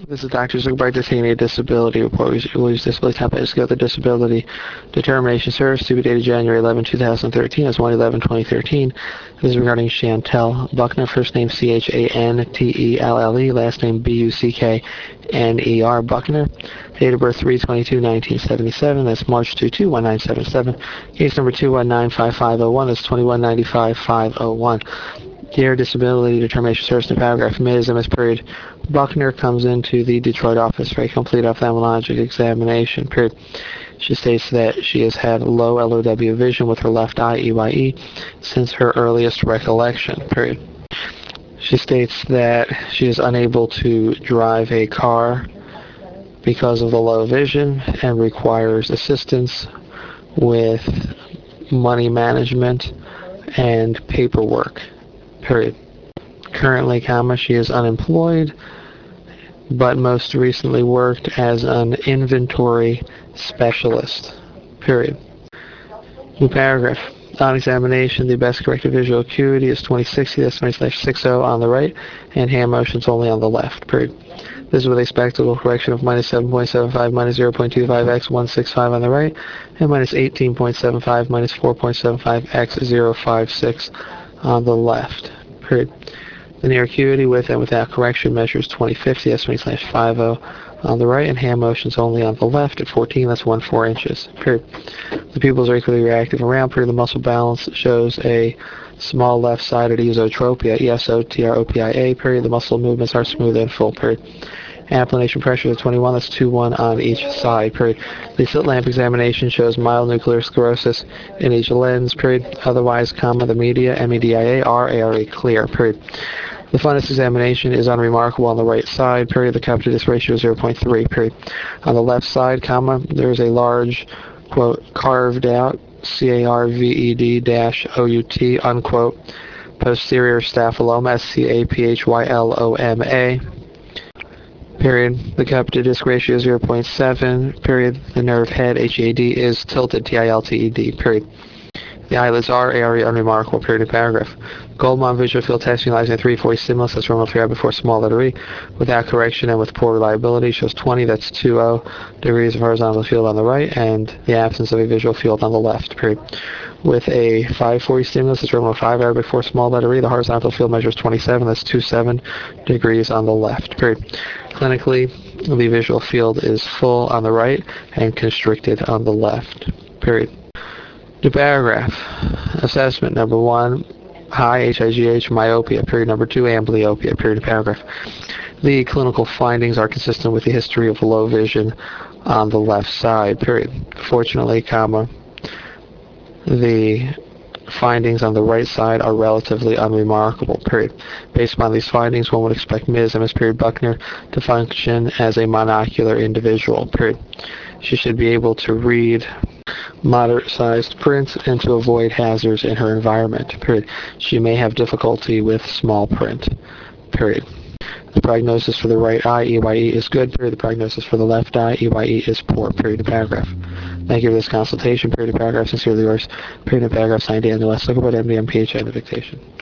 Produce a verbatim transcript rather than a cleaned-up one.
This is Doctor Zuckerberg detaining a disability report. We'll use disability type as go. The disability determination service to be dated January eleventh, two thousand thirteen. As one eleven twenty thirteen. This is regarding Chantel Buckner. First name C H A N T E L L E. Last name B U C K N E R. Buckner. Date of birth three twenty-two nineteen seventy-seven. That's March twenty-second nineteen seventy-seven. Case number two one nine five five zero one. That's twenty-one ninety-five five oh one. Dear Disability Determination Service in paragraph Miz M S period Buckner comes into the Detroit office for a complete ophthalmologic examination period. She states that she has had low L O W vision with her left eye E Y E since her earliest recollection period. She states that she is unable to drive a car because of the low vision and requires assistance with money management and paperwork period. Currently, comma, she is unemployed, but most recently worked as an inventory specialist, period. New paragraph. On examination, the best corrected visual acuity is twenty sixty, that's twenty slash sixty on the right, and hand motions only on the left, period. This is with a spectacle correction of minus seven point seven five, minus zero point two five x one sixty-five on the right, and minus eighteen point seven five, minus four point seven five x zero five six on the left, period. The near acuity with and without correction measures twenty fifty, that's twenty slash fifty on the right, and hand motions only on the left at fourteen, that's one four inches, period. The pupils are equally reactive around, period. The muscle balance shows a small left-sided esotropia, E S O T R O P I A, period. The muscle movements are smooth and full, period. Applanation pressure is twenty-one, that's two one on each side, period. The slit lamp examination shows mild nuclear sclerosis in each lens, period. Otherwise, comma, the media, M E D I A, are A R E clear, period. The fundus examination is unremarkable on the right side, period. The cup to disc ratio is zero point three, period. On the left side, comma, there is a large, quote, carved out, C A R V E D dash O U T, unquote, posterior staphyloma, S C A P H Y L O M A, period. The cup to disc ratio is zero point seven, period. The nerve head, H E A D, is tilted, T I L T E D, period. The eyelids are A R E unremarkable, period of paragraph. Goldmann visual field test utilizing a three forty stimulus, that's Roman three I before small letter E, without correction and with poor reliability, shows twenty, that's twenty degrees of horizontal field on the right, and the absence of a visual field on the left, period. With a five forty stimulus, that's Roman five I before small letter E, the horizontal field measures twenty-seven, that's twenty-seven degrees on the left, period. Clinically, the visual field is full on the right and constricted on the left, period. New paragraph. Assessment number one, high H I G H myopia, period. Number two, amblyopia, period of paragraph. The clinical findings are consistent with the history of low vision on the left side, period. Fortunately, comma, the findings on the right side are relatively unremarkable, period. Based upon these findings, one would expect Miz M S period Buckner to function as a monocular individual, period. She should be able to read moderate-sized print and to avoid hazards in her environment, period. She may have difficulty with small print, period. The prognosis for the right eye, E Y E, is good, period. The prognosis for the left eye, E Y E, is poor, period of paragraph. Thank you for this consultation, period of paragraph. Sincerely yours, period of paragraph, signed Daniel S. Zuckerberg, M D, M P H, end of dictation.